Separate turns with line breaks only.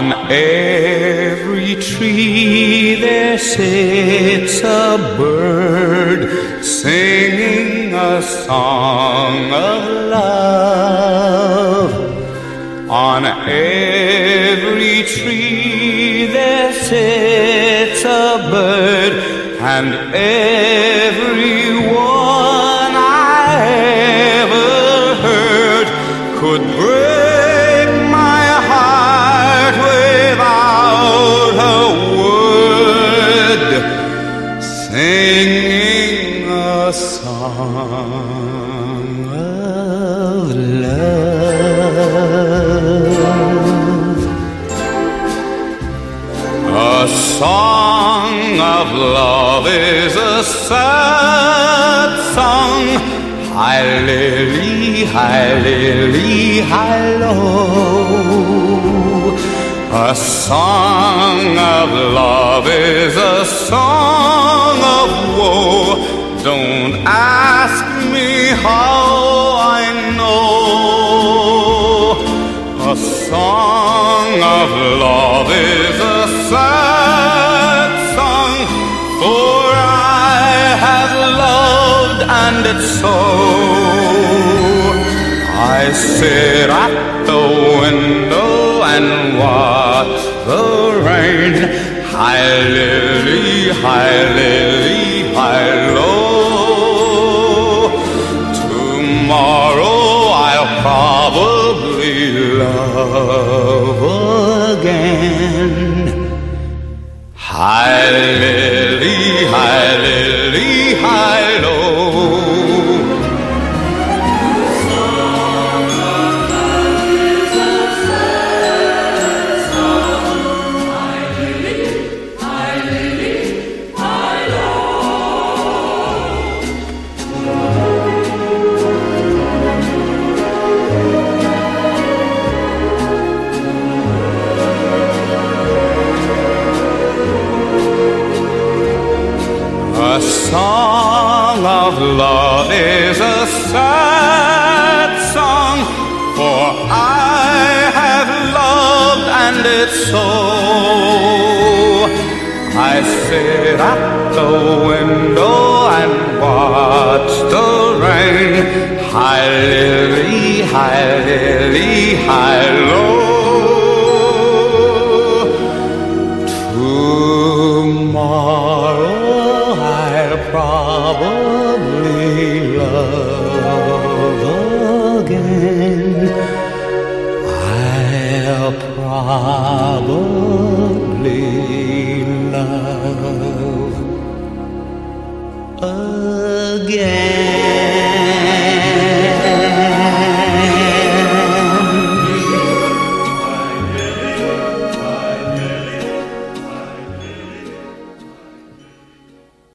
On every tree there sits a bird singing a song of love. On every tree there sits a bird, and every one I ever heard could break my heart without a word, singing a song of love. A song of love is a sad song. Hi lily, hi lily, hi lo. A song of love is a song of woe. Don't ask me how I know. A song of love is a sad song, for I have loved and it's so. I sit at the window and watch the rain. Hi lily, hi lily, hi lo. Tomorrow I'll probably love again. Hi lily, hi lily, hi lo. A song of love is a sad song, for I have loved and it's so. I sit at the window and watch the rain. Hi lily, hi lily, hi lo. Tomorrow I'll probably love again. I'll probably love again.